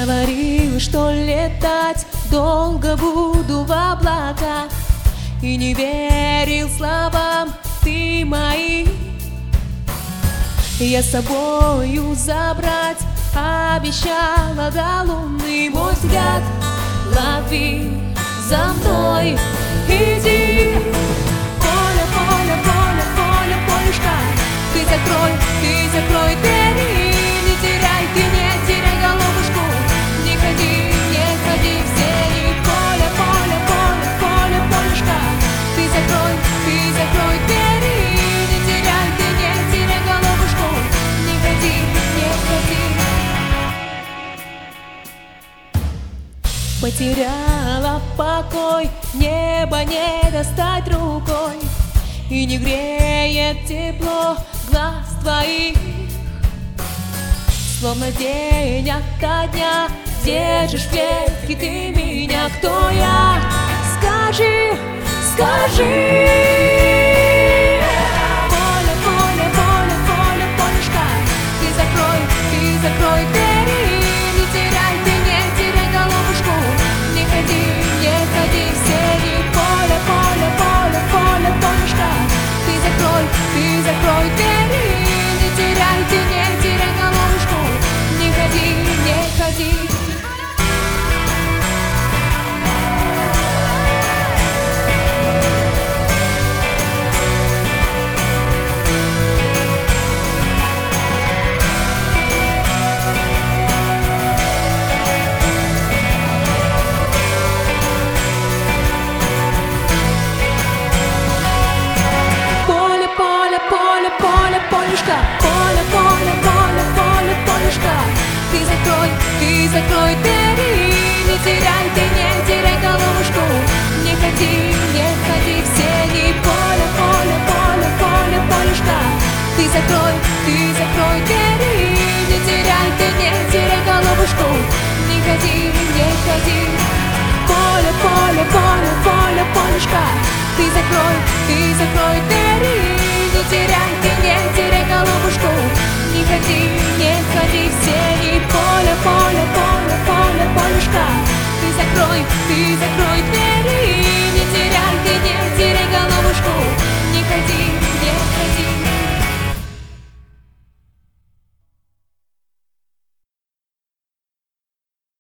Говорил, что летать долго буду в облаках, и не верил словам ты мои. Я с собою забрать обещала до луны. Мой взгляд лови, за мной иди. Поля, поля, поля, поля, полюшка, ты закрой двери. Не теряй, ты не теряй головушку, не ходи в сени. Поля, поля, поля, поля, полюшка, ты закрой двери. Не теряй, ты не теряй головушку, не ходи. Потеряла покой, небо не достать рукой, и не греет тепло глаз твоих. Словно день ото дня держишь в клетке ты меня. Кто я? Скажи, скажи. Поля, поля, поля, поля, полюшка, ты закрой двери. Не теряй, ты не теряй головушку, не ходи в сени. Поля, поля, поля, поля, полюшка, ты закрой двери. Не теряй, ты не теряй головушку, не ходи. Поля, полюшка, поля, поля, поля, поля, полюшка, ты закрой двери. Не теряй, ты не теряй головушку, не ходи в сени. Поля, поля, поля, поля, полюшка, ты закрой двери. Не теряй, ты не теряй головушку, не ходи. Поля, поля, поля, поля, полюшка, ты закрой двери. Не теряй, ты не теряй головушку, не ходи в сени. Поля, поля, поля, поля, полюшка, ты закрой двери.